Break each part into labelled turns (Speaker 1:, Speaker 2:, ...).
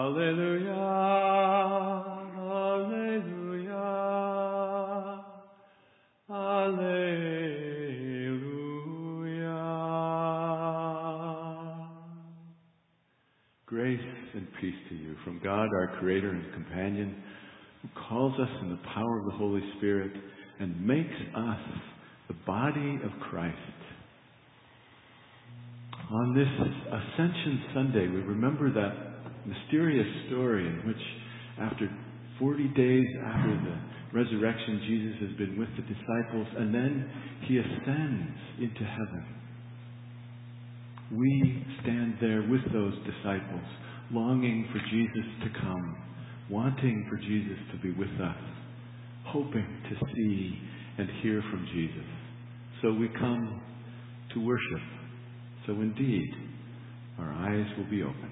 Speaker 1: Alleluia, Alleluia. Grace and peace to you from God, our Creator and Companion, who calls us in the power of the Holy Spirit and makes us the body of Christ. On this Ascension Sunday, we remember that mysterious story in which, after 40 days after the resurrection, Jesus has been with the disciples, and then he ascends into heaven. We stand there with those disciples, longing for Jesus to come, wanting for Jesus to be with us, hoping to see and hear from Jesus. So we come to worship. So indeed, our eyes will be opened.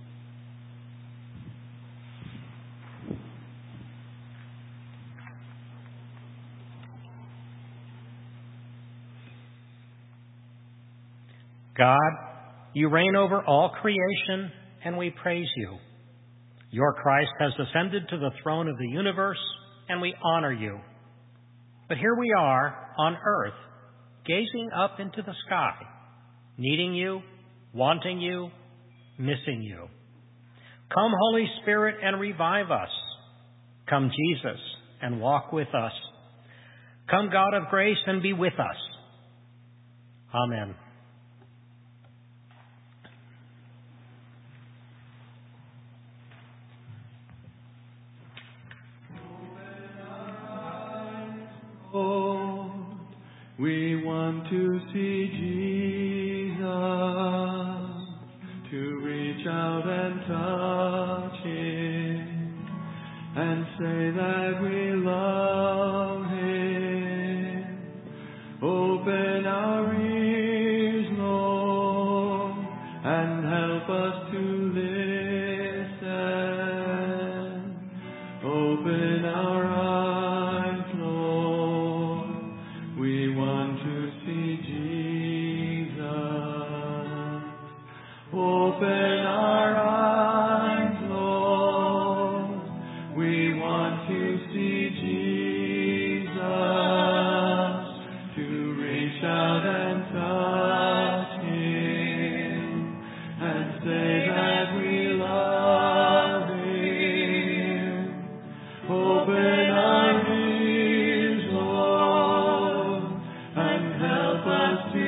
Speaker 2: God, you reign over all creation, and we praise you. Your Christ has ascended to the throne of the universe, and we honor you. But here we are on earth, gazing up into the sky, needing you, wanting you, missing you. Come, Holy Spirit, and revive us. Come, Jesus, and walk with us. Come, God of grace, and be with us. Amen.
Speaker 1: We want to see Jesus, to reach out and touch him, and say that we love him. Open our ears, Lord, and help us to listen. Open our eyes, Lord. We want to see Jesus. Open our eyes, Lord. We want to see Jesus, to reach out and touch him, and say that we love him. Open our ears, Lord, and help us to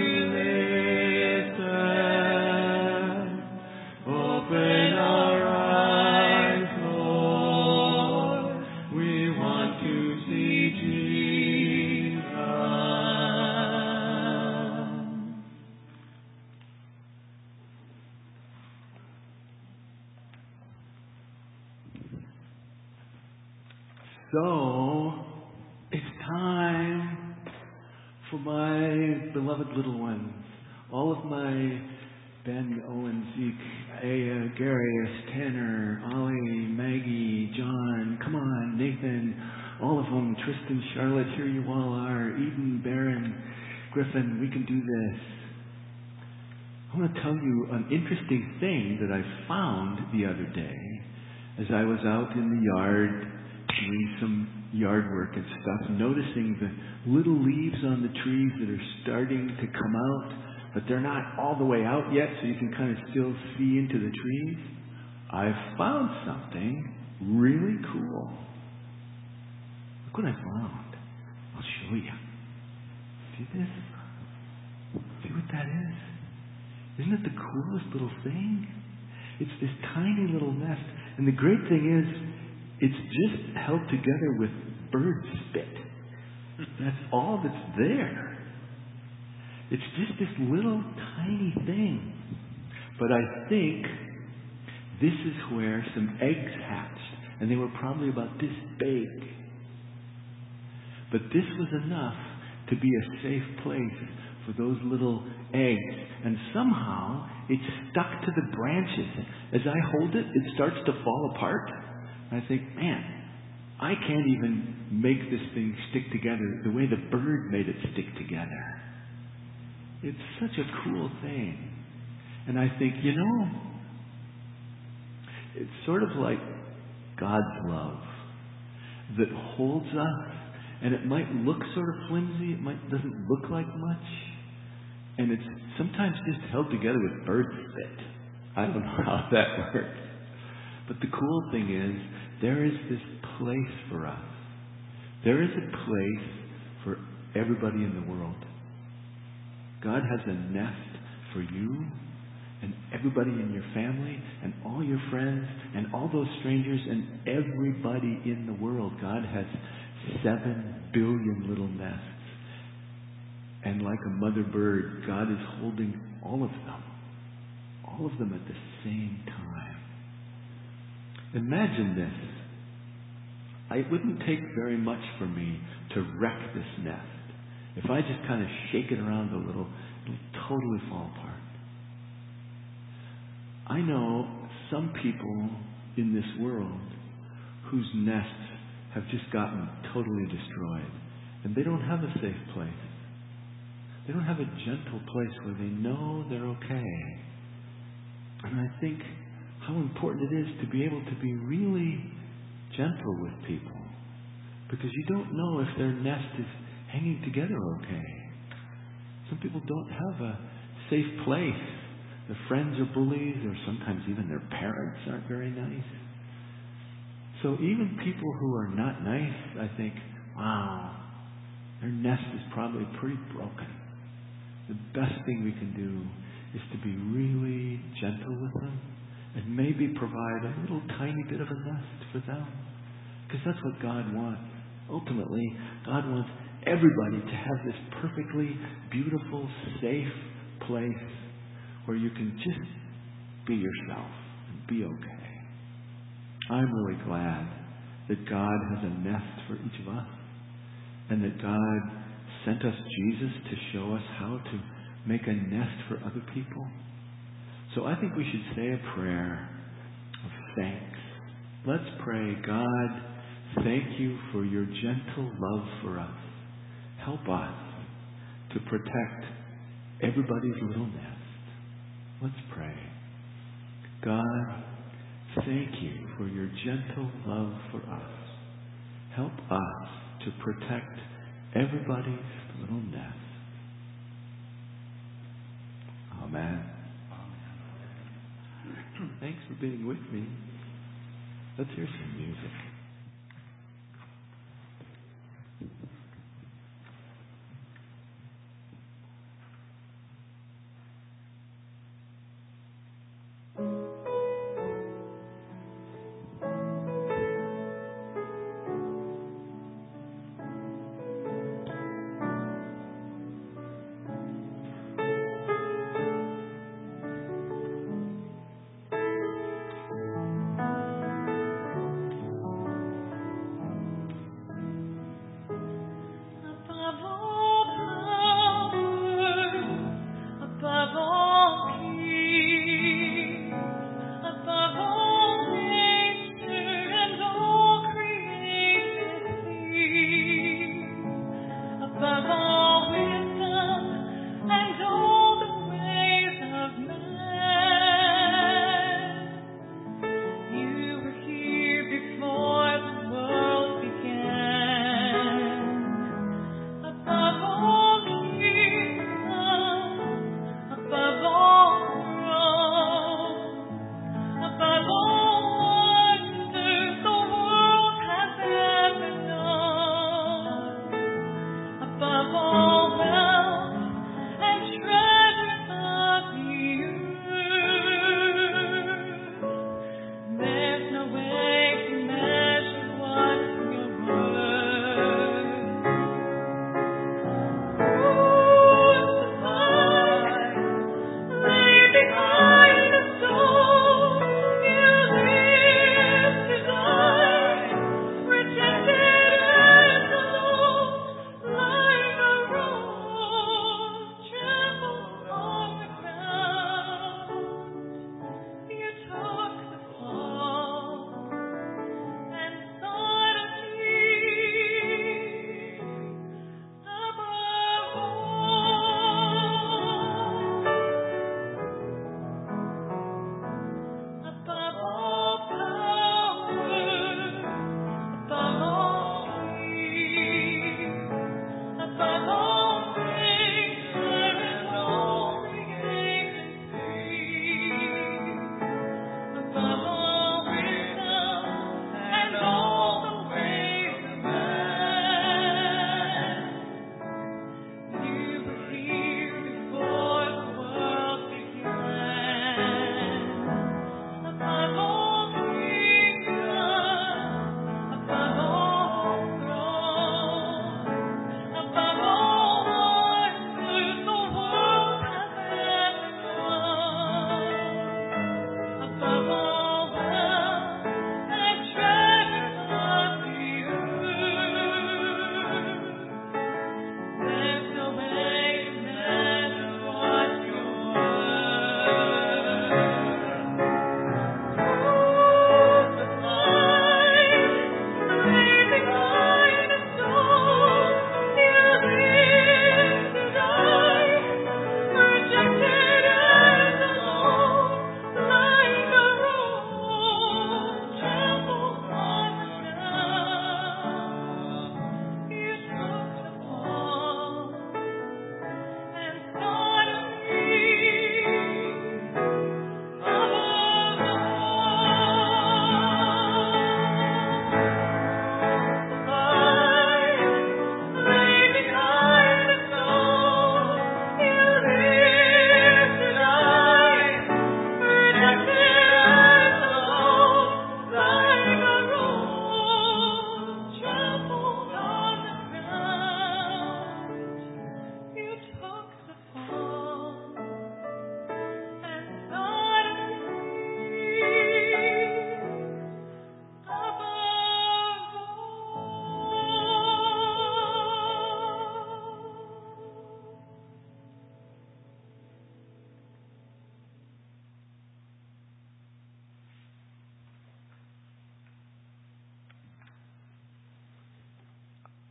Speaker 1: listen. Open our eyes, Lord. We want to see Jesus. So, it's time for my beloved little ones, all of my Ben, Owen, Zeke, Aya, Garius, Tanner, Ollie, Maggie, John, come on, Nathan, all of them, Tristan, Charlotte, here you all are, Eden, Barron, Griffin, we can do this. I want to tell you an interesting thing that I found the other day as I was out in the yard doing some yard work and stuff, noticing the little leaves on the trees that are starting to come out, but they're not all the way out yet, so you can kind of still see into the trees. I found something really cool. Look what I found. I'll show you. See this? See what that is? Isn't it the coolest little thing? It's this tiny little nest. And the great thing is, it's just held together with bird spit. That's all that's there. It's just this little tiny thing. But I think this is where some eggs hatched. And they were probably about this big. But this was enough to be a safe place for those little eggs. And somehow it's stuck to the branches. As I hold it, it starts to fall apart. And I think, man, I can't even make this thing stick together the way the bird made it stick together. It's such a cool thing. And I think, It's sort of like God's love that holds us, and it might look sort of flimsy, doesn't look like much, and it's sometimes just held together with bird spit. I don't know how that works. But the cool thing is, there is this place for us. There is a place for everybody in the world. God has a nest for you and everybody in your family and all your friends and all those strangers and everybody in the world. God has 7 billion little nests. And like a mother bird, God is holding all of them at the same time. Imagine this. It wouldn't take very much for me to wreck this nest. If I just kind of shake it around a little, it'll totally fall apart. I know some people in this world whose nests have just gotten totally destroyed, and they don't have a safe place. They don't have a gentle place where they know they're okay. And I think how important it is to be able to be really gentle with people, because you don't know if their nest is hanging together okay. Some people don't have a safe place. Their friends are bullies, or sometimes even their parents aren't very nice. So even people who are not nice, I think, wow, their nest is probably pretty broken. The best thing we can do is to be really gentle with them and maybe provide a little tiny bit of a nest for them. Because that's what God wants. Ultimately, God wants everybody to have this perfectly beautiful, safe place where you can just be yourself and be okay. I'm really glad that God has a nest for each of us, and that God sent us Jesus to show us how to make a nest for other people. So I think we should say a prayer of thanks. Let's pray, God, thank you for your gentle love for us. Help us to protect everybody's little nest. Let's pray. God, thank you for your gentle love for us. Help us to protect everybody's little nest. Amen. Thanks for being with me. Let's hear some music.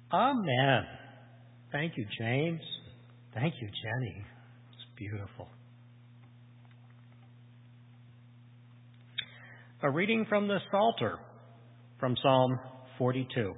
Speaker 2: Amen. Thank you, James. Thank you, Jenny. It's beautiful. A reading from the Psalter, from Psalm 42.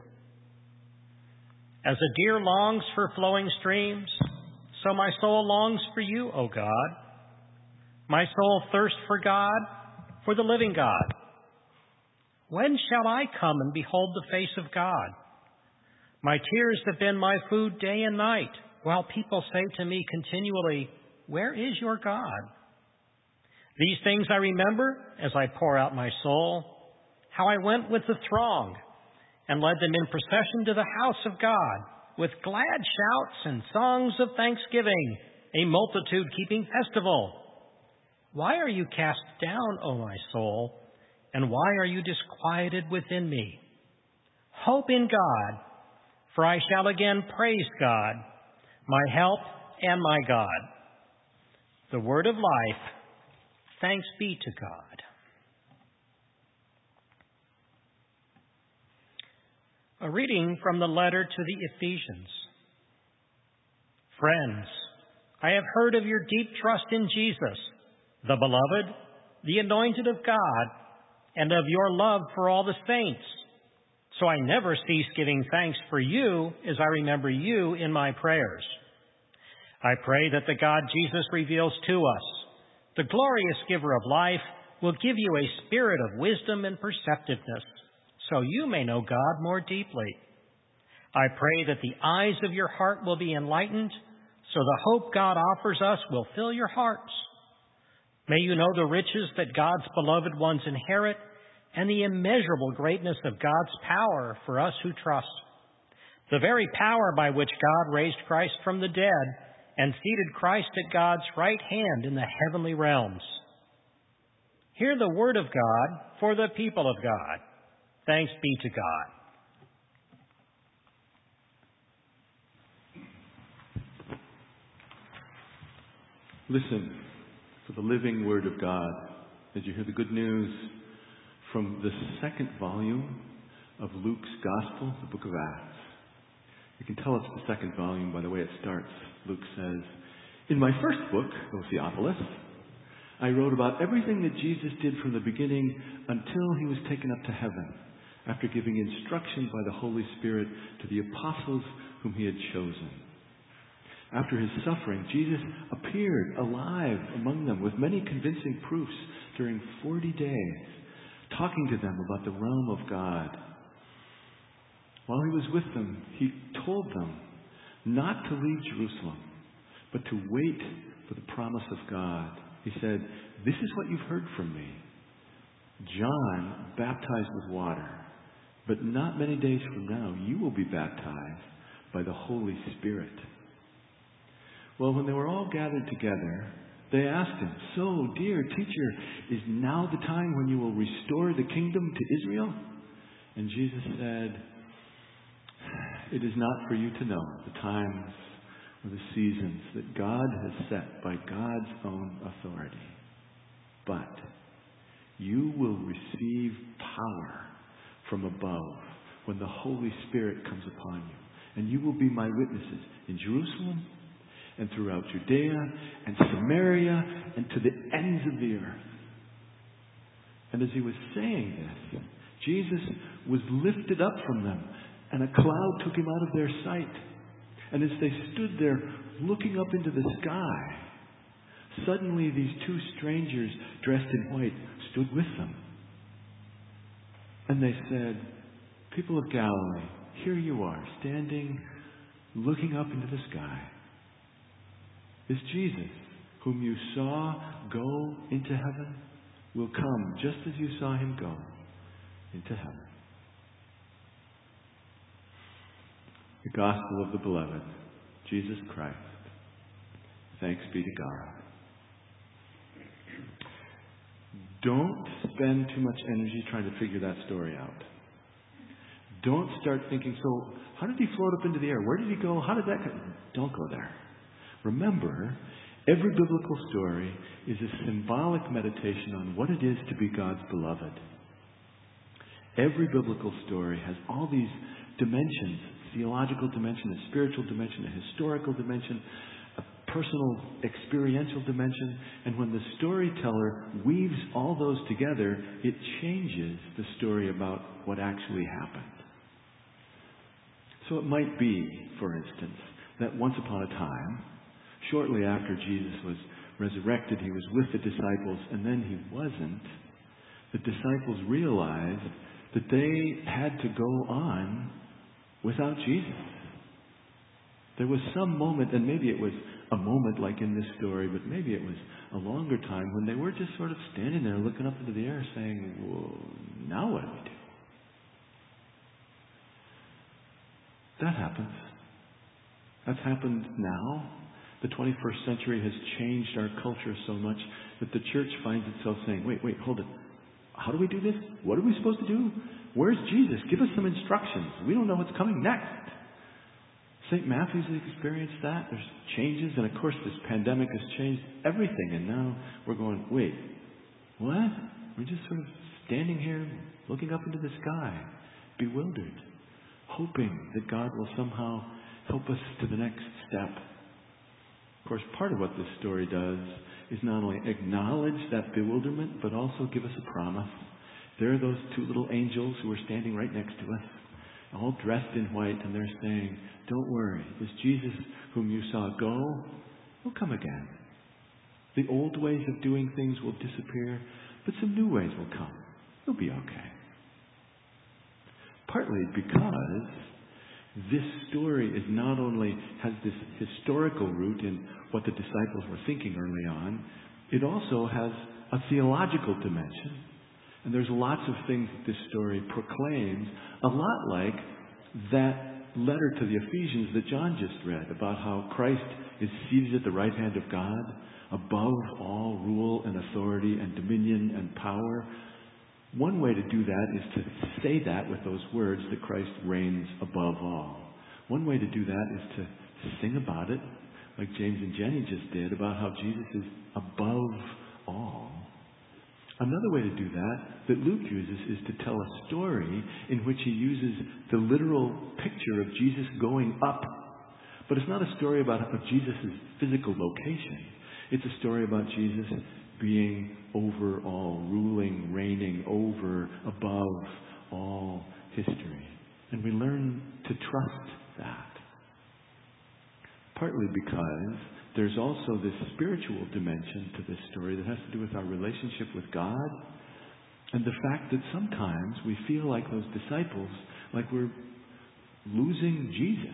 Speaker 2: As a deer longs for flowing streams, so my soul longs for you, O God. My soul thirsts for God, for the living God. When shall I come and behold the face of God? My tears have been my food day and night, while people say to me continually, where is your God? These things I remember as I pour out my soul, how I went with the throng and led them in procession to the house of God, with glad shouts and songs of thanksgiving, a multitude keeping festival. Why are you cast down, O my soul, and why are you disquieted within me? Hope in God, for I shall again praise God, my help and my God. The word of life, thanks be to God. A reading from the letter to the Ephesians. Friends, I have heard of your deep trust in Jesus, the beloved, the anointed of God, and of your love for all the saints. So I never cease giving thanks for you as I remember you in my prayers. I pray that the God Jesus reveals to us, the glorious giver of life, will give you a spirit of wisdom and perceptiveness, so you may know God more deeply. I pray that the eyes of your heart will be enlightened, so the hope God offers us will fill your hearts. May you know the riches that God's beloved ones inherit and the immeasurable greatness of God's power for us who trust. The very power by which God raised Christ from the dead and seated Christ at God's right hand in the heavenly realms. Hear the word of God for the people of God. Thanks be to God.
Speaker 1: Listen for the living word of God as you hear the good news from the second volume of Luke's Gospel, the book of Acts. You can tell it's the second volume by the way it starts. Luke says, in my first book, O Theophilus, I wrote about everything that Jesus did from the beginning until he was taken up to heaven, after giving instruction by the Holy Spirit to the apostles whom he had chosen. After his suffering, Jesus appeared alive among them with many convincing proofs during 40 days, talking to them about the realm of God. While he was with them, he told them not to leave Jerusalem, but to wait for the promise of God. He said, this is what you've heard from me. John baptized with water, but not many days from now, you will be baptized by the Holy Spirit. Well, when they were all gathered together, they asked him, so, dear teacher, is now the time when you will restore the kingdom to Israel? And Jesus said, it is not for you to know the times or the seasons that God has set by God's own authority. But you will receive power from above when the Holy Spirit comes upon you. And you will be my witnesses in Jerusalem and throughout Judea and Samaria and to the ends of the earth. And as he was saying this, Jesus was lifted up from them, and a cloud took him out of their sight. And as they stood there looking up into the sky, suddenly these two strangers dressed in white stood with them. And they said, people of Galilee, here you are, standing, looking up into the sky. This Jesus, whom you saw go into heaven, will come just as you saw him go into heaven. The gospel of the beloved, Jesus Christ. Thanks be to God. Don't spend too much energy trying to figure that story out. Don't start thinking, so how did he float up into the air? Where did he go? How did that go? Don't go there. Remember, every biblical story is a symbolic meditation on what it is to be God's beloved. Every biblical story has all these dimensions, theological dimension, a spiritual dimension, a historical dimension, a personal experiential dimension. And when the storyteller weaves all those together, it changes the story about what actually happened. So it might be, for instance, that once upon a time, shortly after Jesus was resurrected, he was with the disciples, and then he wasn't. The disciples realized that they had to go on without Jesus. There was some moment, and maybe it was a moment like in this story, but maybe it was a longer time when they were just sort of standing there looking up into the air saying, well, now what do we do? That happens. That's happened now. The 21st century has changed our culture so much that the church finds itself saying, wait, hold it. How do we do this? What are we supposed to do? Where's Jesus? Give us some instructions. We don't know what's coming next. St. Matthew's experienced that. There's changes, and of course this pandemic has changed everything, and now we're going, wait, what? We're just sort of standing here looking up into the sky, bewildered, hoping that God will somehow help us to the next step. Of course, part of what this story does is not only acknowledge that bewilderment, but also give us a promise. There are those two little angels who are standing right next to us, all dressed in white, and they're saying, don't worry, this Jesus whom you saw go will come again. The old ways of doing things will disappear, but some new ways will come. You'll be okay. Partly because this story is not only has this historical root in what the disciples were thinking early on, it also has a theological dimension. And there's lots of things that this story proclaims, a lot like that letter to the Ephesians that John just read about how Christ is seated at the right hand of God, above all rule and authority and dominion and power. One way to do that is to say that with those words that Christ reigns above all. One way to do that is to sing about it, like James and Jenny just did, about how Jesus is above all. Another way to do that Luke uses, is to tell a story in which he uses the literal picture of Jesus going up. But it's not a story about Jesus' physical location. It's a story about Jesus being over all, ruling, reigning over, above all history. And we learn to trust that. Partly because there's also this spiritual dimension to this story that has to do with our relationship with God, and the fact that sometimes we feel like those disciples, like we're losing Jesus.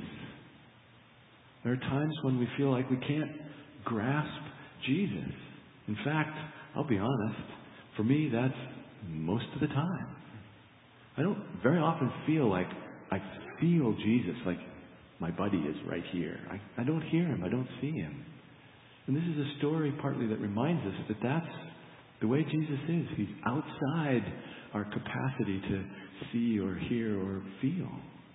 Speaker 1: There are times when we feel like we can't grasp Jesus. In fact, I'll be honest, for me that's most of the time. I don't very often feel like I feel Jesus, like my buddy is right here. I don't hear him. I don't see him. And this is a story partly that reminds us that that's the way Jesus is. He's outside our capacity to see or hear or feel.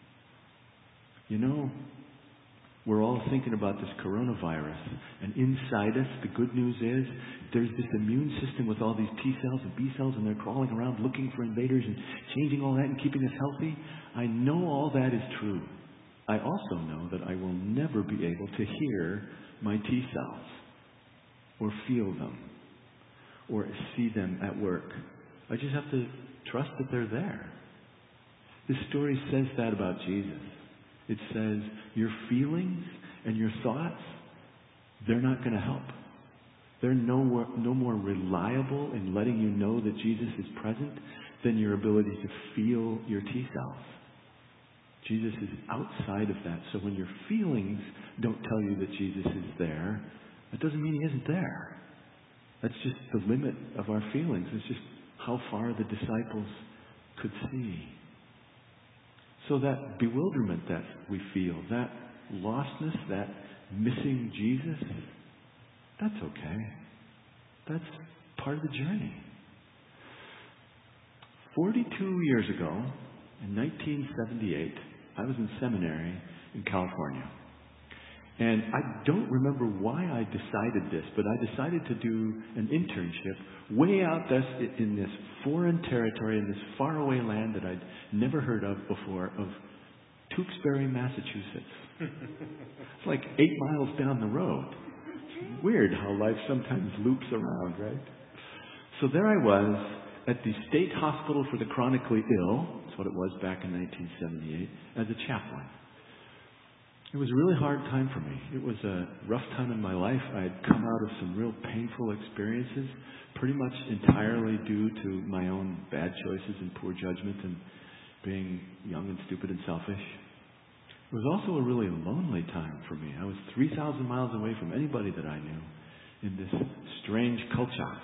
Speaker 1: You know, we're all thinking about this coronavirus. And inside us, the good news is there's this immune system with all these T cells and B cells, and they're crawling around looking for invaders and changing all that and keeping us healthy. I know all that is true. I also know that I will never be able to hear my T cells or feel them or see them at work. I just have to trust that they're there. This story says that about Jesus. It says your feelings and your thoughts, they're not going to help. They're no more reliable in letting you know that Jesus is present than your ability to feel your T cells. Jesus is outside of that. So when your feelings don't tell you that Jesus is there, that doesn't mean he isn't there. That's just the limit of our feelings. It's just how far the disciples could see. So that bewilderment that we feel, that lostness, that missing Jesus, that's okay. That's part of the journey. 42 years ago, in 1978, I was in seminary in California. And I don't remember why I decided this, but I decided to do an internship way out in this foreign territory, in this faraway land that I'd never heard of before, of Tewksbury, Massachusetts. It's like 8 miles down the road. It's weird how life sometimes loops around, right? So there I was at the State Hospital for the Chronically Ill, that's what it was back in 1978, as a chaplain. It was a really hard time for me. It was a rough time in my life. I had come out of some real painful experiences, pretty much entirely due to my own bad choices and poor judgment and being young and stupid and selfish. It was also a really lonely time for me. I was 3,000 miles away from anybody that I knew in this strange culture.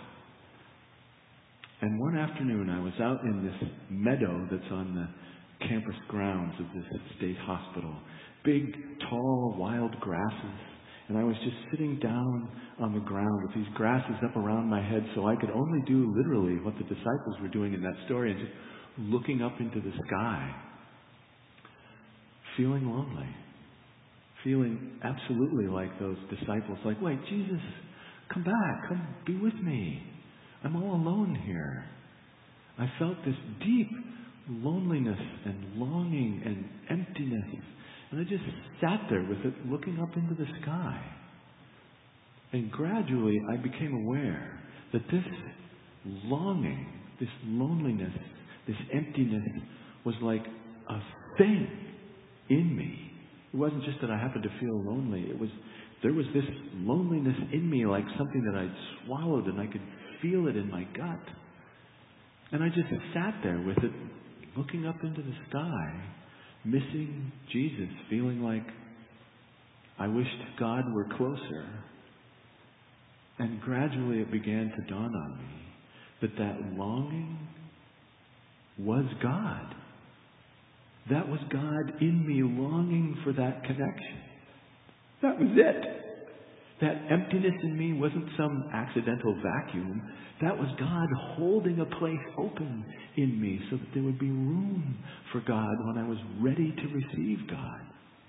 Speaker 1: And one afternoon I was out in this meadow that's on the campus grounds of this state hospital. Big, tall, wild grasses. And I was just sitting down on the ground with these grasses up around my head so I could only do literally what the disciples were doing in that story and just looking up into the sky. Feeling lonely. Feeling absolutely like those disciples. Like, wait, Jesus, come back. Come be with me. I'm all alone here. I felt this deep loneliness and longing and emptiness. And I just sat there with it, looking up into the sky. And gradually I became aware that this longing, this loneliness, this emptiness was like a thing in me. It wasn't just that I happened to feel lonely. There was this loneliness in me, like something that I'd swallowed, and I could feel it in my gut. And I just sat there with it, looking up into the sky, missing Jesus, feeling like I wished God were closer. And gradually it began to dawn on me that longing was God. That was God in me longing for that connection. That was it. That emptiness in me wasn't some accidental vacuum. That was God holding a place open in me so that there would be room for God when I was ready to receive God.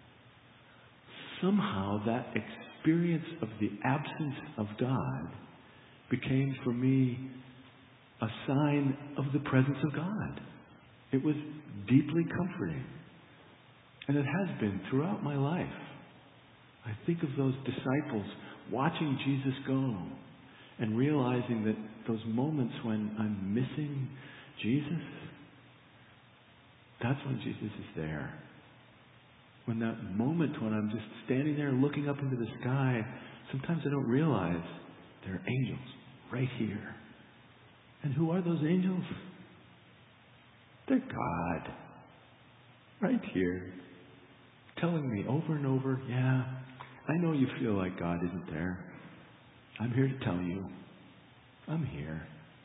Speaker 1: Somehow that experience of the absence of God became for me a sign of the presence of God. It was deeply comforting. And it has been throughout my life. I think of those disciples watching Jesus go and realizing that those moments when I'm missing Jesus, that's when Jesus is there. When that moment when I'm just standing there looking up into the sky, sometimes I don't realize there are angels right here. And who are those angels? They're God. Right here. Telling me over and over, yeah, I know you feel like God isn't there. I'm here to tell you, I'm here.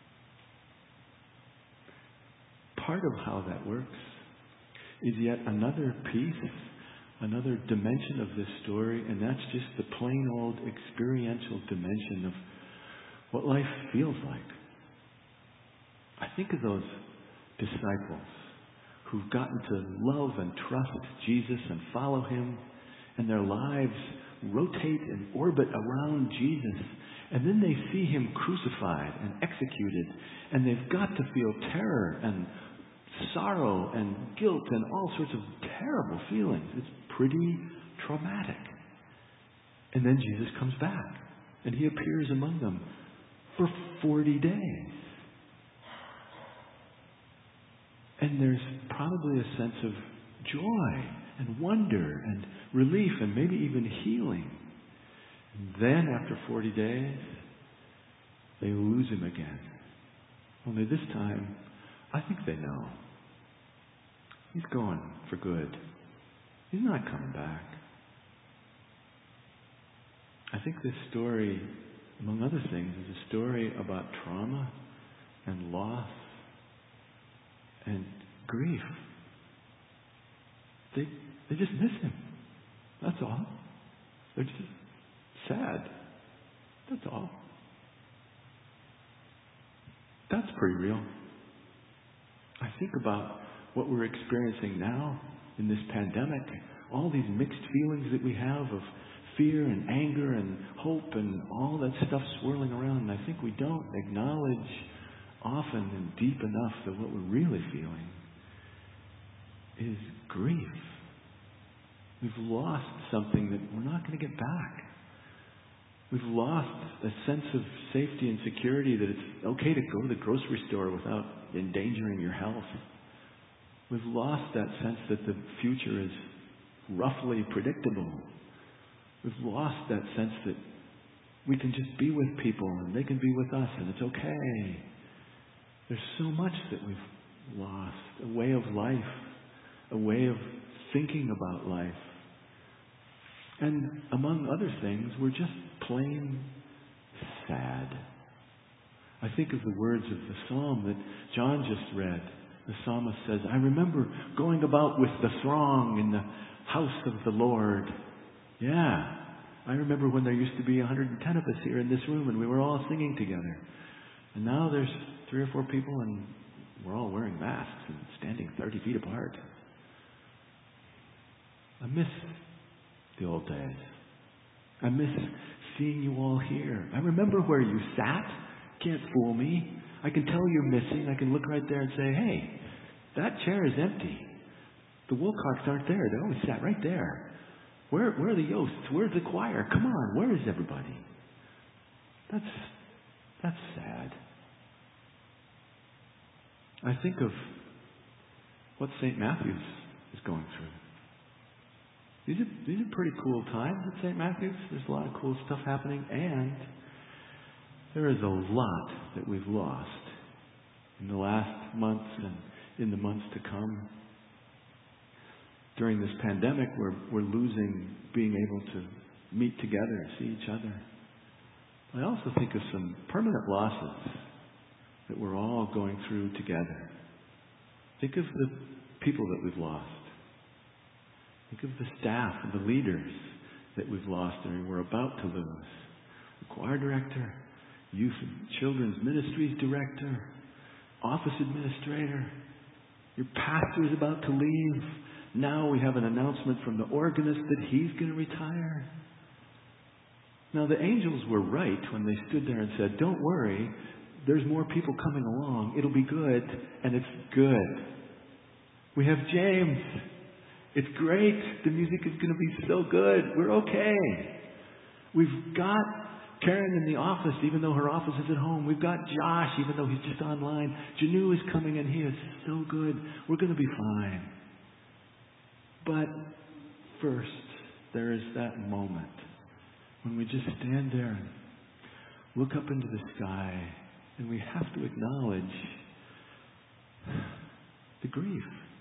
Speaker 1: Part of how that works is yet another piece, another dimension of this story, and that's just the plain old experiential dimension of what life feels like. I think of those disciples who've gotten to love and trust Jesus and follow Him, and their lives rotate and orbit around Jesus, and then they see Him crucified and executed, and they've got to feel terror and sorrow and guilt and all sorts of terrible feelings. It's pretty traumatic. And then Jesus comes back, and He appears among them for 40 days. And there's probably a sense of joy and wonder and relief and maybe even healing. And then after 40 days, they lose Him again. Only this time, I think they know. He's gone for good. He's not coming back. I think this story, among other things, is a story about trauma and loss and grief. They just miss Him. That's all. They're just sad. That's all. That's pretty real. I think about what we're experiencing now in this pandemic, all these mixed feelings that we have of fear and anger and hope and all that stuff swirling around, and I think we don't acknowledge often and deep enough that what we're really feeling is grief We've lost something that we're not going to get back. We've lost a sense of safety and security that it's okay to go to the grocery store without endangering your health. We've lost that sense that the future is roughly predictable. We've lost that sense that we can just be with people and they can be with us and it's okay. There's so much that we've lost. A way of life, a way of thinking about life. And among other things, we're just plain sad. I think of the words of the psalm that John just read. The psalmist says, I remember going about with the throng in the house of the Lord. Yeah, I remember when there used to be 110 of us here in this room and we were all singing together. And now there's 3 or 4 people and we're all wearing masks and standing 30 feet apart. I miss the old days. I miss seeing you all here. I remember where you sat. Can't fool me. I can tell you're missing. I can look right there and say, hey, that chair is empty. The Wilcox aren't there. They always sat right there. Where are the Yosts? Where's the choir? Come on, where is everybody? That's sad. I think of what St. Matthew's is going through. These are pretty cool times at St. Matthew's. There's a lot of cool stuff happening, and there is a lot that we've lost in the last months and in the months to come. During this pandemic, we're losing being able to meet together, see each other. I also think of some permanent losses that we're all going through together. Think of the people that we've lost. Think of the staff and the leaders that we've lost and we're about to lose. The choir director, youth and children's ministries director, office administrator. Your pastor is about to leave. Now we have an announcement from the organist that he's going to retire. Now the angels were right when they stood there and said, don't worry, there's more people coming along. It'll be good, and it's good. We have James. It's great. The music is going to be so good. We're okay. We've got Karen in the office, even though her office is at home. We've got Josh, even though he's just online. Janu is coming, and he is so good. We're going to be fine. But first, there is that moment when we just stand there and look up into the sky, and we have to acknowledge the grief.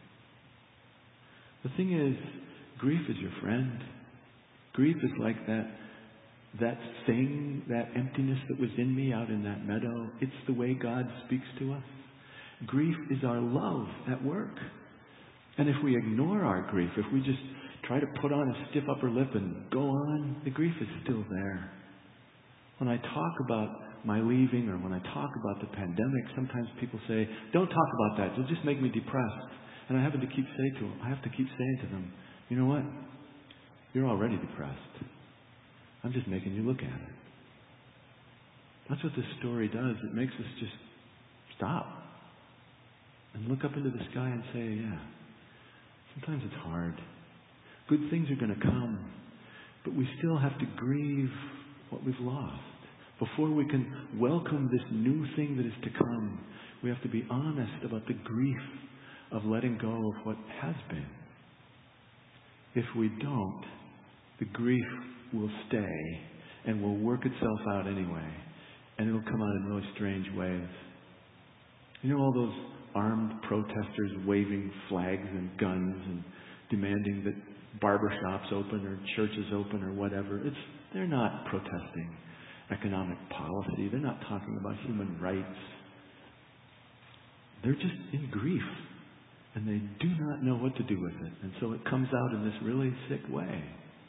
Speaker 1: The thing is, grief is your friend. Grief is like that thing, that emptiness that was in me out in that meadow. It's the way God speaks to us. Grief is our love at work. And if we ignore our grief, if we just try to put on a stiff upper lip and go on, the grief is still there. When I talk about my leaving or when I talk about the pandemic, sometimes people say, don't talk about that. You'll just make me depressed. And I have to keep saying to them, you know what? You're already depressed. I'm just making you look at it. That's what this story does. It makes us just stop and look up into the sky and say, yeah, sometimes it's hard. Good things are going to come, but we still have to grieve what we've lost. Before we can welcome this new thing that is to come, we have to be honest about the grief of letting go of what has been. If we don't, the grief will stay and will work itself out anyway, and it'll come out in really strange ways. You know all those armed protesters waving flags and guns and demanding that barbershops open or churches open or whatever? They're not protesting economic policy. They're not talking about human rights. They're just in grief. And they do not know what to do with it. And so it comes out in this really sick way.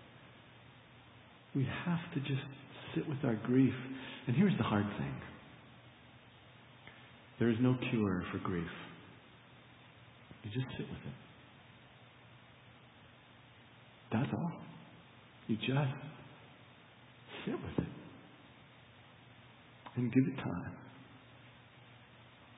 Speaker 1: We have to just sit with our grief. And here's the hard thing. There is no cure for grief. You just sit with it. That's all. You just sit with it. And give it time.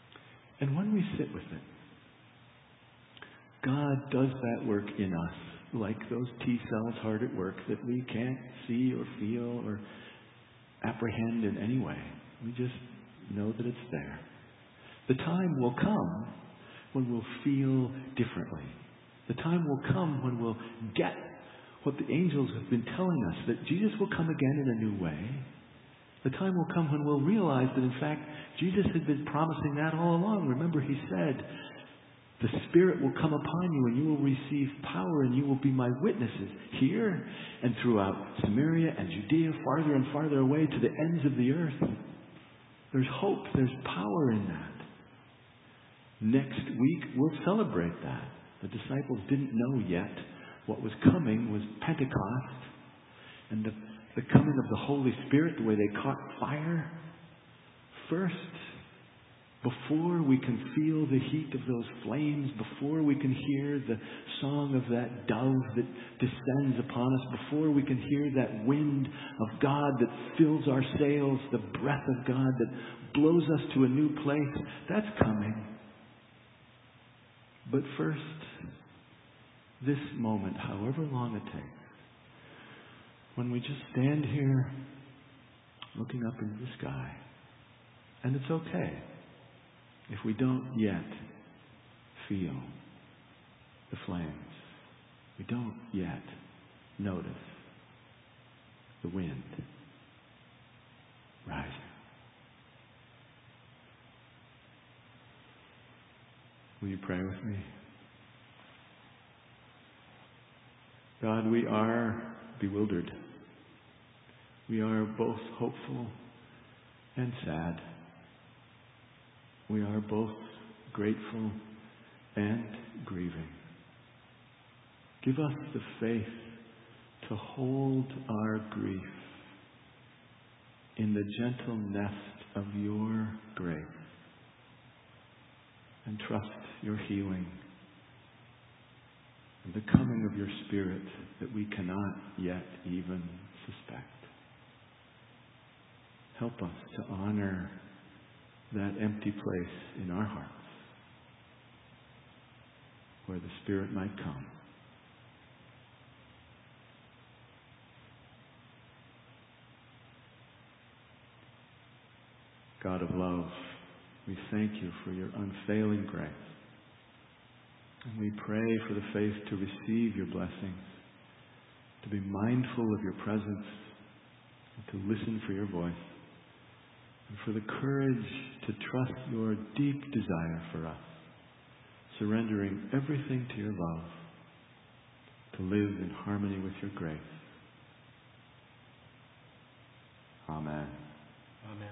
Speaker 1: And when we sit with it, God does that work in us. like those T cells hard at work that we can't see or feel or apprehend in any way. We just know that it's there. The time will come when we'll feel differently. The time will come when we'll get what the angels have been telling us, that Jesus will come again in a new way. The time will come when we'll realize that, in fact, Jesus had been promising that all along. Remember, he said, the Spirit will come upon you and you will receive power and you will be my witnesses here and throughout Samaria and Judea, farther and farther away to the ends of the earth. There's hope. There's power in that. Next week, we'll celebrate that. The disciples didn't know yet. What was coming was Pentecost and the coming of the Holy Spirit, the way they caught fire. First, before we can feel the heat of those flames, before we can hear the song of that dove that descends upon us, before we can hear that wind of God that fills our sails, the breath of God that blows us to a new place, that's coming. But first, this moment, however long it takes, when we just stand here looking up into the sky, and it's okay if we don't yet feel the flames. We don't yet notice the wind rising. Will you pray with me? God, we are bewildered. We are both hopeful and sad. We are both grateful and grieving. Give us the faith to hold our grief in the gentle nest of your grace and trust your healing and the coming of your Spirit that we cannot yet even suspect. Help us to honor that empty place in our hearts where the Spirit might come. God of love, we thank you for your unfailing grace. And we pray for the faith to receive your blessings, to be mindful of your presence, and to listen for your voice, and for the courage to trust your deep desire for us, surrendering everything to your love, to live in harmony with your grace. Amen.
Speaker 2: Amen.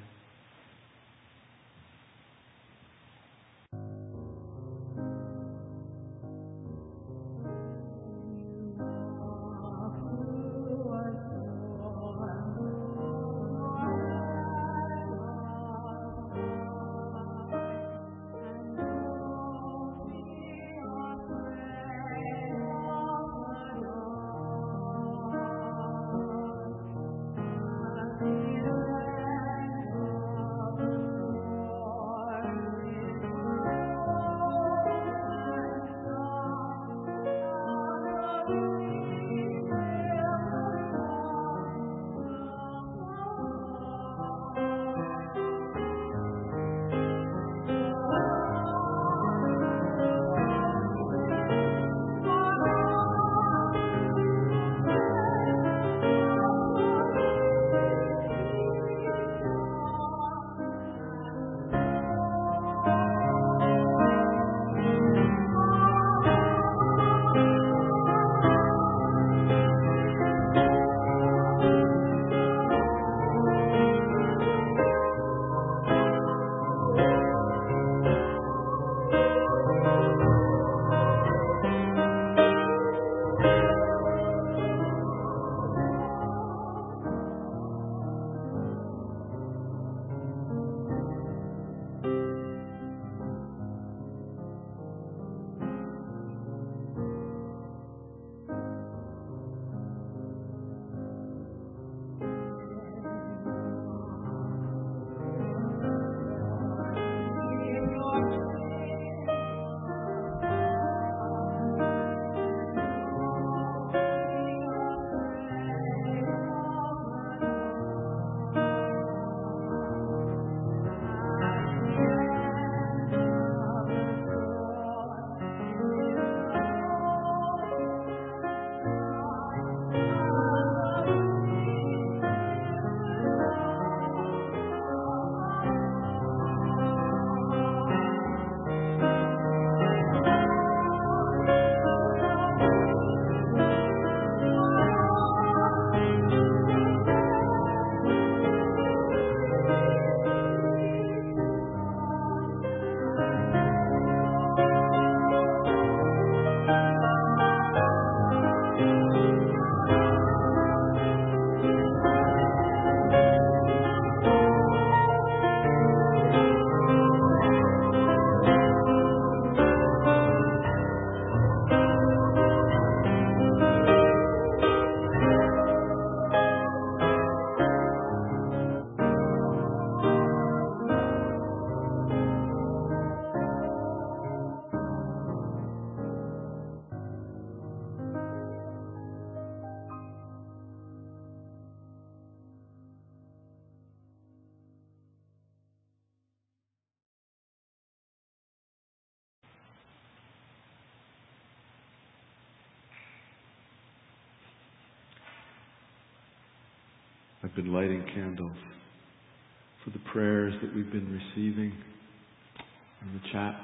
Speaker 1: I've been lighting candles for the prayers that we've been receiving in the chat.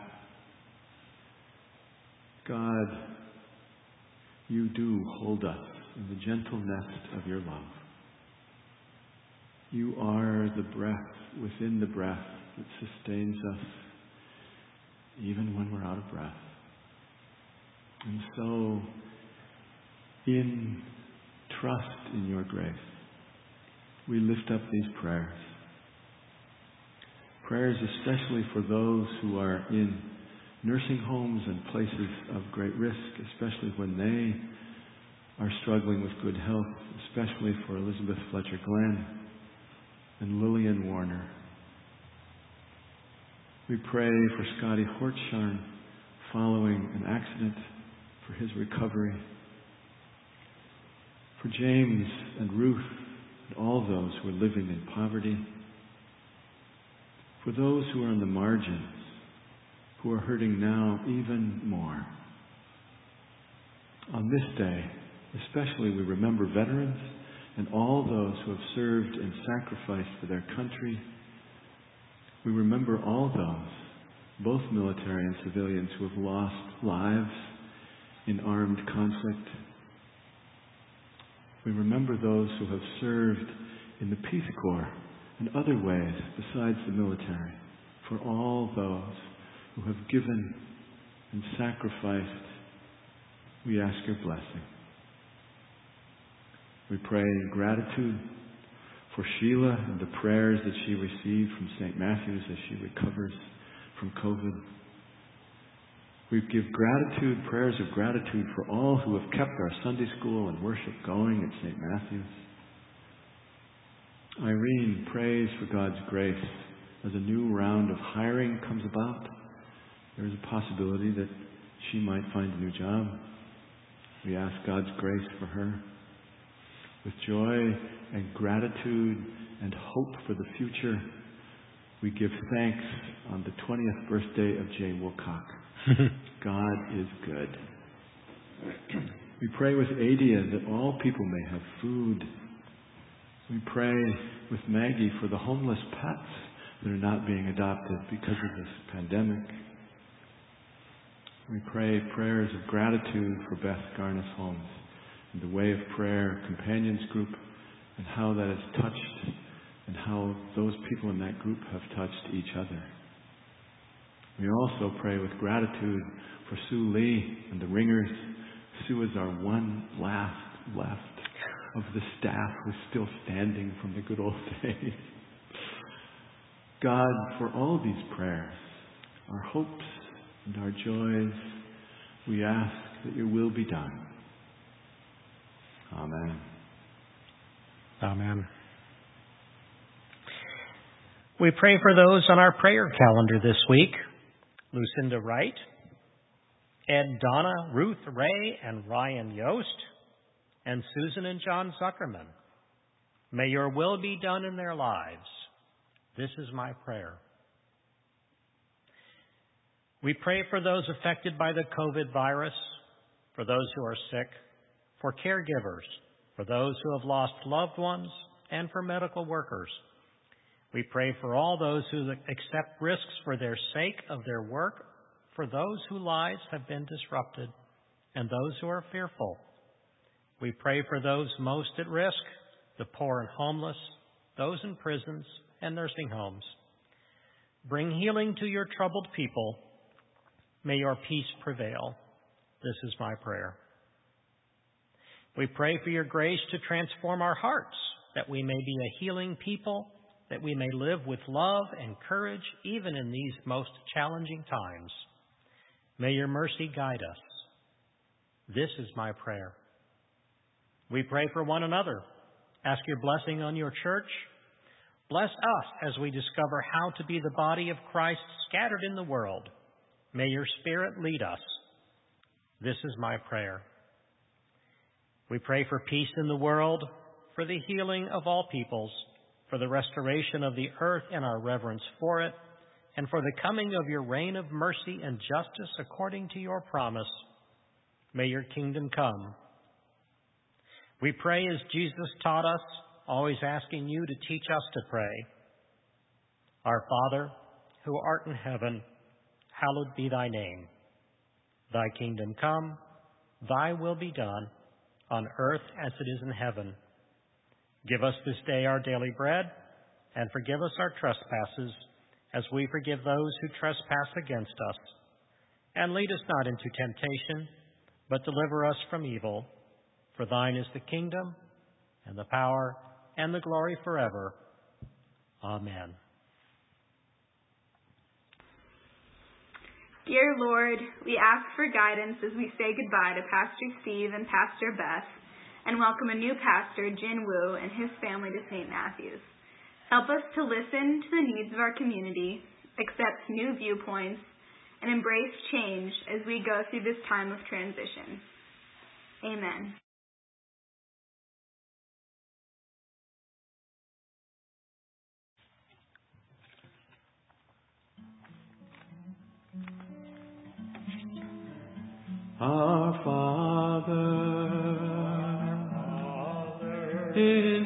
Speaker 1: God, you do hold us in the gentle nest of your love. You are the breath within the breath that sustains us even when we're out of breath. And so, in trust in your grace, we lift up these prayers. Prayers especially for those who are in nursing homes and places of great risk, especially when they are struggling with good health, especially for Elizabeth Fletcher Glenn and Lillian Warner. We pray for Scotty Hortshorn following an accident, for his recovery. For James and Ruth and all those who are living in poverty. For those who are on the margins, who are hurting now even more. On this day, especially, we remember veterans and all those who have served and sacrificed for their country. We remember all those, both military and civilians, who have lost lives in armed conflict. We remember those who have served in the Peace Corps and other ways besides the military. For all those who have given and sacrificed, we ask your blessing. We pray in gratitude for Sheila and the prayers that she received from St. Matthew's as she recovers from COVID. We give prayers of gratitude for all who have kept our Sunday school and worship going at St. Matthew's. Irene prays for God's grace as a new round of hiring comes about. There is a possibility that she might find a new job. We ask God's grace for her. With joy and gratitude and hope for the future, we give thanks on the 20th birthday of Jay Wilcock. God is good. We pray with Adia that all people may have food. We pray with Maggie for the homeless pets that are not being adopted because of this pandemic. We pray prayers of gratitude for Beth Garnis Holmes and the Way of Prayer Companions Group and how that has touched and how those people in that group have touched each other. We also pray with gratitude for Sue Lee and the Ringers. Sue is our one last left of the staff who's still standing from the good old days. God, for all these prayers, our hopes and our joys, we ask that your will be done. Amen.
Speaker 2: Amen. We pray for those on our prayer calendar this week. Lucinda Wright, Ed Donna, Ruth Ray, and Ryan Yost, and Susan and John Zuckerman. May your will be done in their lives. This is my prayer. We pray for those affected by the COVID virus, for those who are sick, for caregivers, for those who have lost loved ones, and for medical workers. We pray for all those who accept risks for their sake of their work, for those whose lives have been disrupted, and those who are fearful. We pray for those most at risk, the poor and homeless, those in prisons and nursing homes. Bring healing to your troubled people. May your peace prevail. This is my prayer. We pray for your grace to transform our hearts, that we may be a healing people, that we may live with love and courage even in these most challenging times. May your mercy guide us. This is my prayer. We pray for one another. Ask your blessing on your church. Bless us as we discover how to be the body of Christ scattered in the world. May your Spirit lead us. This is my prayer. We pray for peace in the world, for the healing of all peoples, for the restoration of the earth and our reverence for it, and for the coming of your reign of mercy and justice according to your promise. May your kingdom come. We pray as Jesus taught us, always asking you to teach us to pray. Our Father, who art in heaven, hallowed be thy name. Thy kingdom come, thy will be done, on earth as it is in heaven. Give us this day our daily bread, and forgive us our trespasses, as we forgive those who trespass against us. And lead us not into temptation, but deliver us from evil. For thine is the kingdom, and the power, and the glory forever. Amen.
Speaker 3: Dear Lord, we ask for guidance as we say goodbye to Pastor Steve and Pastor Beth, and welcome a new pastor, Jin Woo, and his family to St. Matthew's. Help us to listen to the needs of our community, accept new viewpoints, and embrace change as we go through this time of transition. Amen.
Speaker 1: Our Father, in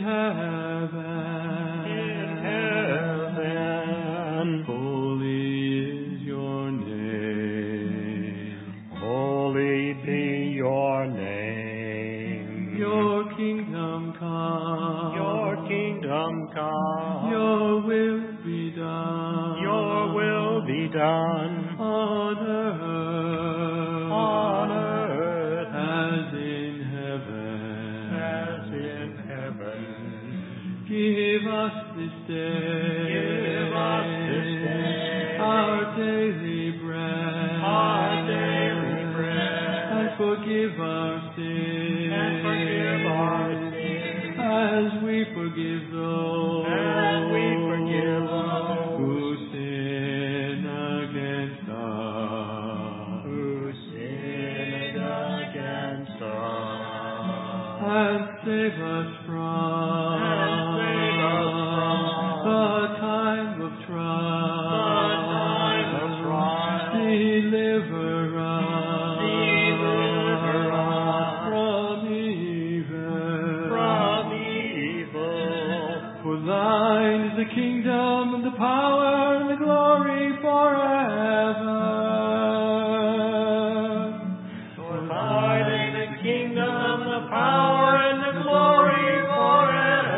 Speaker 1: heaven, holy is your name.
Speaker 2: Holy be your name.
Speaker 1: Your kingdom come.
Speaker 2: Your kingdom come.
Speaker 1: Your will be done.
Speaker 2: Your will be done.
Speaker 1: On earth as in heaven. Give us this day our daily bread. And forgive our sins. As we forgive those who sin against us. And save us from the time of trial. Deliver us from evil. For thine is the kingdom and the power and the glory forever.
Speaker 2: For thine is the kingdom, the power, and the glory forever.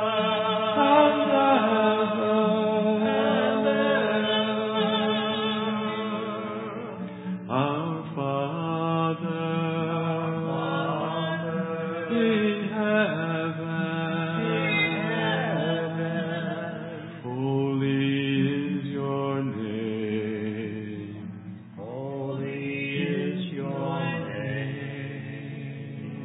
Speaker 1: Our Father, in heaven, holy is your name.
Speaker 2: Holy is your name.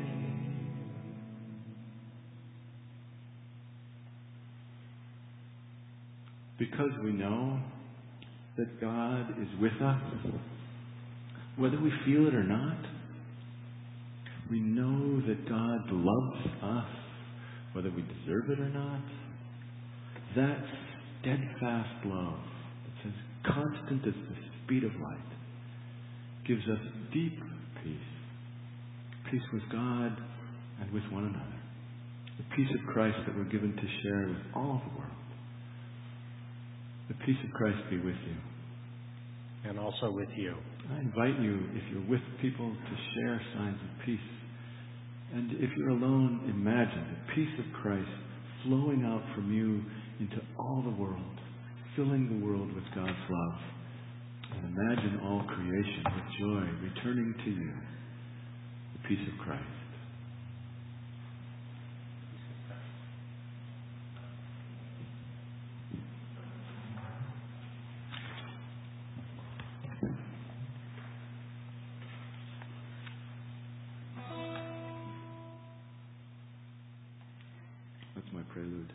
Speaker 1: Because we know that God is with us, whether we feel it or not, we know that God loves us, whether we deserve it or not. That steadfast love, that's as constant as the speed of light, gives us deep peace. Peace with God and with one another. The peace of Christ that we're given to share with all the world. The peace of Christ be with you.
Speaker 2: And also with you.
Speaker 1: I invite you, if you're with people, to share signs of peace. And if you're alone, imagine the peace of Christ flowing out from you into all the world, filling the world with God's love. And imagine all creation with joy returning to you, the peace of Christ. That's my prelude.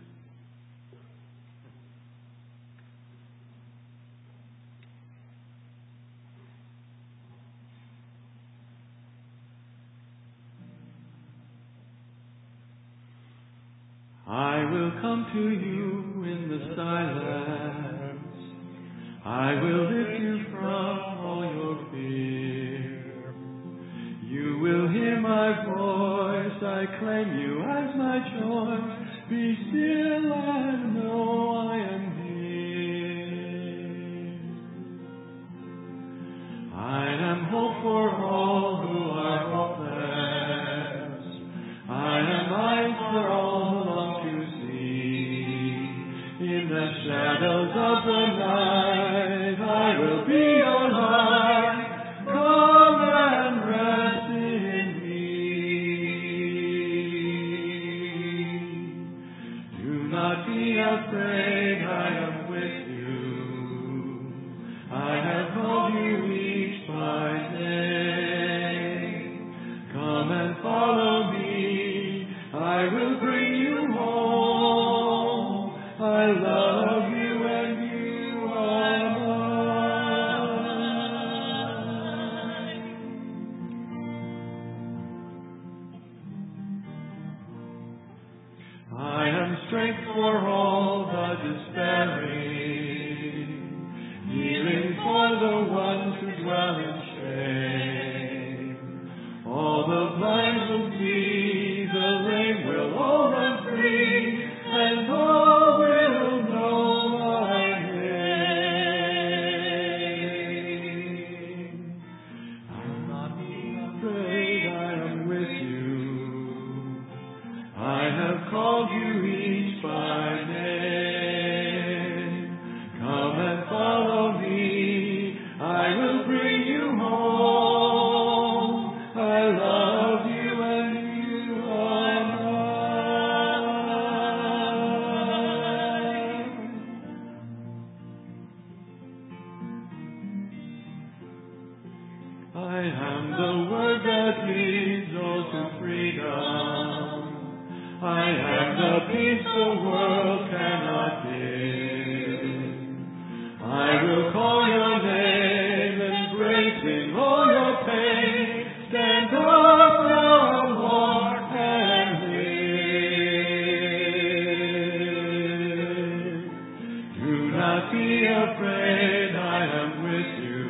Speaker 1: I will come to you in the silence. I will lift you from all your fear. You will hear my voice I claim you as my choice. Be still and know I am here. I am hope for all who are hopeless. I am light for all who long to see. In the shadows of the night, I will be your light. Come and rest in me. Do not be afraid, I am with you. I have called you each by name. Come and follow me, I will bring you home. I love you and you are mine. I am strength for all the despairing, healing for the ones who dwell in shame. All the blind will see, the lame will all run free, and all will know my name. I'll not be afraid, I am with you. I have called you each by name. Come and follow me, I will bring you home. I love you and you are mine. I am the word that leads all to freedom. I am the peace the world cannot give. I will call your name, embracing all your pain. Stand up now, walk and live. Do not be afraid, I am with you.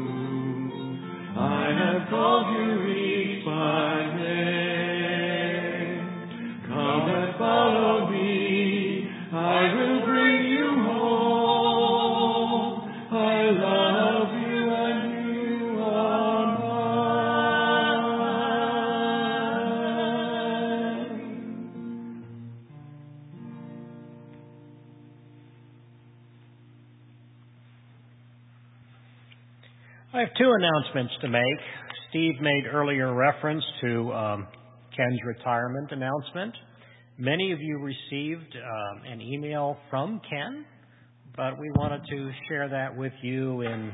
Speaker 1: I have called you each by name. Come and follow me, I will bring you home. I love you and you are mine.
Speaker 2: I have two announcements to make. Steve made earlier reference to Ken's retirement announcement. Many of you received an email from Ken, but we wanted to share that with you in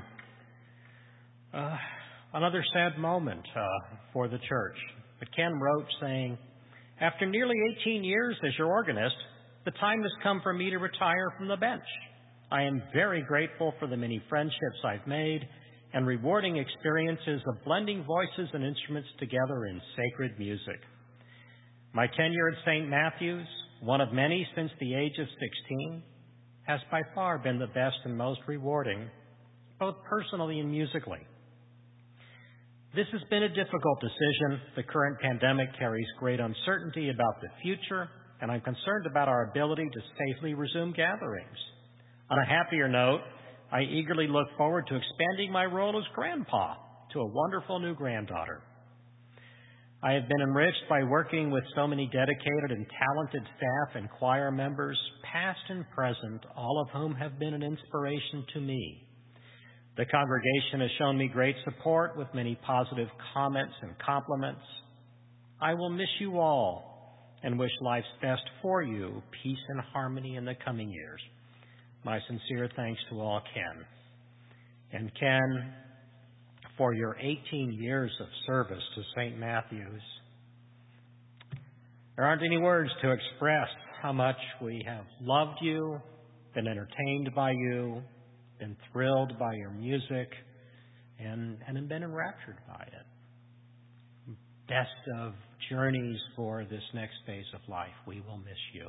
Speaker 2: another sad moment for the church. But Ken wrote saying, "After nearly 18 years as your organist, the time has come for me to retire from the bench. I am very grateful for the many friendships I've made and rewarding experiences of blending voices and instruments together in sacred music. My tenure at St. Matthew's, one of many since the age of 16, has by far been the best and most rewarding, both personally and musically. This has been a difficult decision. The current pandemic carries great uncertainty about the future, and I'm concerned about our ability to safely resume gatherings. On a happier note, I eagerly look forward to expanding my role as grandpa to a wonderful new granddaughter. I have been enriched by working with so many dedicated and talented staff and choir members, past and present, all of whom have been an inspiration to me. The congregation has shown me great support with many positive comments and compliments. I will miss you all and wish life's best for you, peace and harmony in the coming years. My sincere thanks to all Ken. And Ken, for your 18 years of service to St. Matthew's. There aren't any words to express how much we have loved you, been entertained by you, been thrilled by your music, and been enraptured by it. Best of journeys for this next phase of life. We will miss you.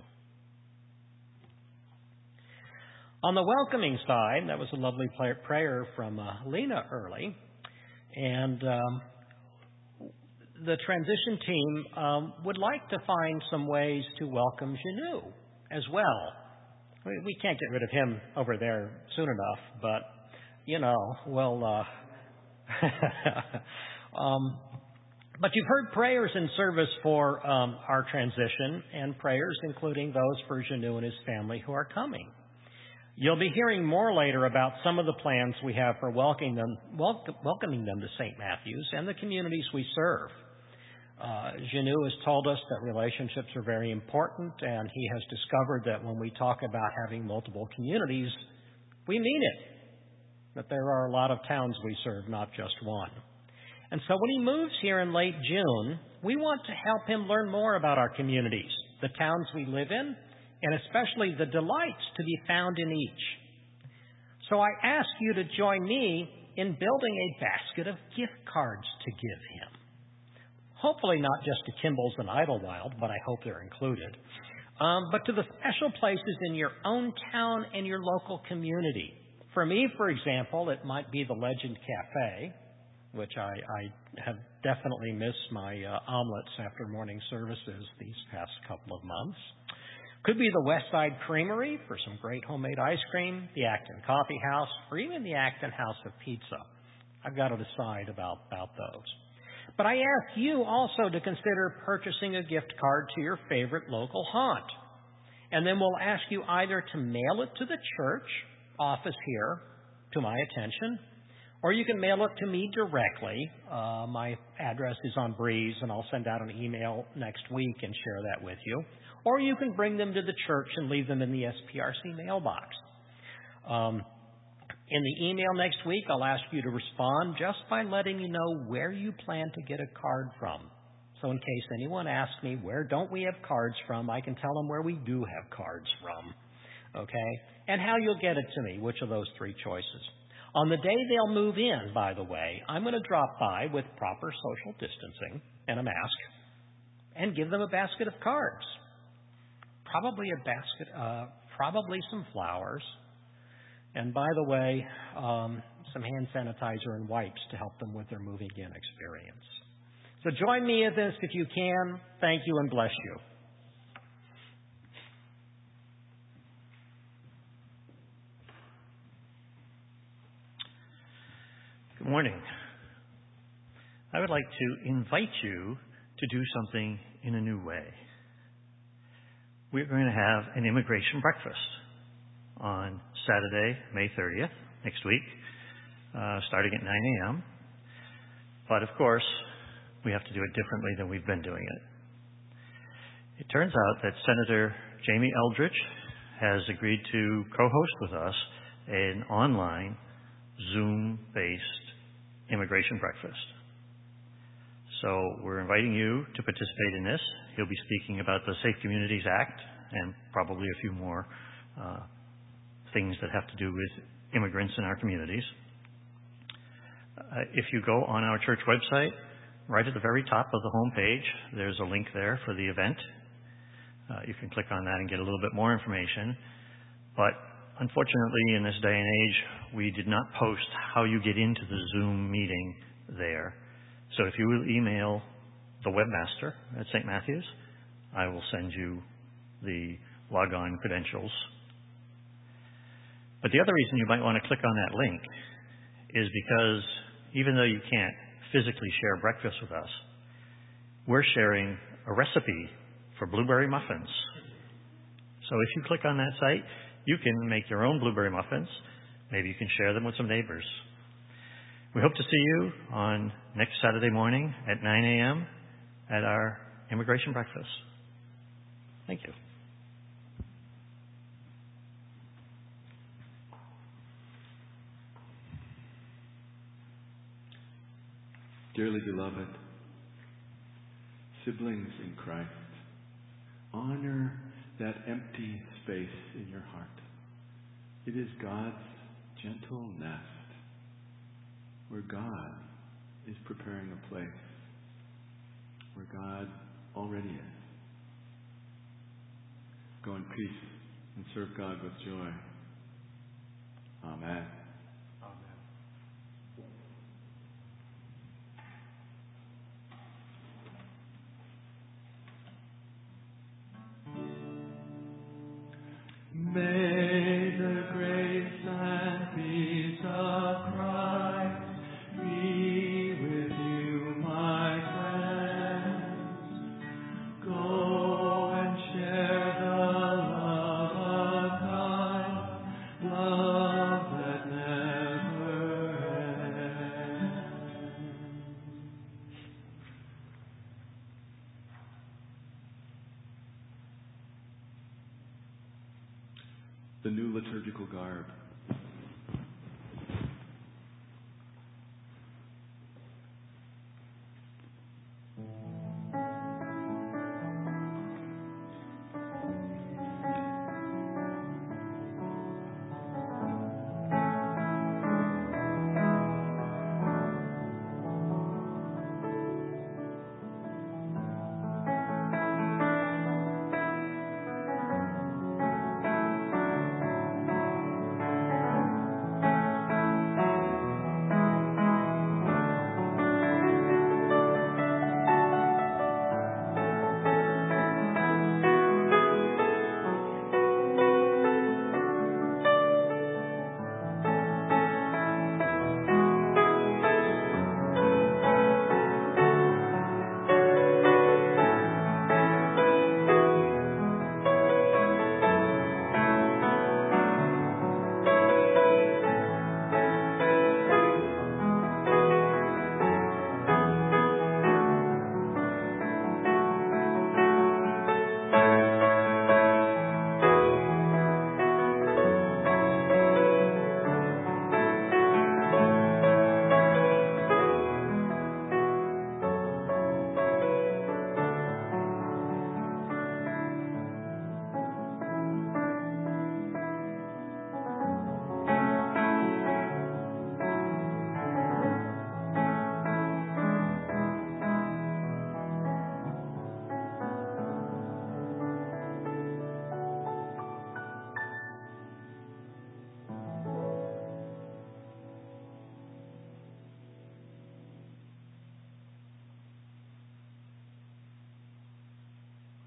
Speaker 2: On the welcoming side, that was a lovely prayer from Lena Early. And the transition team would like to find some ways to welcome Janu as well. We can't get rid of him over there soon enough, but, well, but you've heard prayers in service for our transition, and prayers including those for Janu and his family who are coming. You'll be hearing more later about some of the plans we have for welcoming them to St. Matthew's and the communities we serve. Janu has told us that relationships are very important, and he has discovered that when we talk about having multiple communities, we mean it, that there are a lot of towns we serve, not just one. And so when he moves here in late June, we want to help him learn more about our communities, the towns we live in, and especially the delights to be found in each. So I ask you to join me in building a basket of gift cards to give him. Hopefully not just to Kimball's and Idlewild, but I hope they're included, but to the special places in your own town and your local community. For me, for example, it might be the Legend Cafe, which I have definitely missed my omelets after morning services these past couple of months. Could be the West Side Creamery for some great homemade ice cream, the Acton Coffee House, or even the Acton House of Pizza. I've got to decide about those. But I ask you also to consider purchasing a gift card to your favorite local haunt. And then we'll ask you either to mail it to the church office here, to my attention, or you can mail it to me directly. My address is on Breeze, and I'll send out an email next week and share that with you. Or you can bring them to the church and leave them in the SPRC mailbox. In the email next week, I'll ask you to respond just by letting you know where you plan to get a card from. So in case anyone asks me, where don't we have cards from, I can tell them where we do have cards from. Okay? And how you'll get it to me, which of those three choices. On the day they'll move in, by the way, I'm going to drop by with proper social distancing and a mask and give them a basket of cards. Probably probably some flowers. And by the way, some hand sanitizer and wipes to help them with their moving in experience. So join me in this if you can. Thank you and bless you.
Speaker 4: Good morning. I would like to invite you to do something in a new way. We're going to have an immigration breakfast on Saturday, May 30th, next week, starting at 9 a.m. But of course, we have to do it differently than we've been doing it. It turns out that Senator Jamie Eldridge has agreed to co-host with us an online, Zoom-based immigration breakfast. So we're inviting you to participate in this. He'll be speaking about the Safe Communities Act and probably a few more things that have to do with immigrants in our communities. If you go on our church website, right at the very top of the home page, there's a link there for the event. You can click on that and get a little bit more information. But unfortunately, in this day and age, we did not post how you get into the Zoom meeting there. So if you will email the webmaster at St. Matthew's, I will send you the log-on credentials. But the other reason you might want to click on that link is because even though you can't physically share breakfast with us, we're sharing a recipe for blueberry muffins. So if you click on that site, you can make your own blueberry muffins. Maybe you can share them with some neighbors. We hope to see you on next Saturday morning at 9 a.m. at our immigration breakfast. Thank you.
Speaker 1: Dearly beloved, siblings in Christ, honor that empty space in your heart. It is God's gentle nest where God is preparing a place where God already is. Go in peace and serve God with joy. Amen. the new liturgical garb.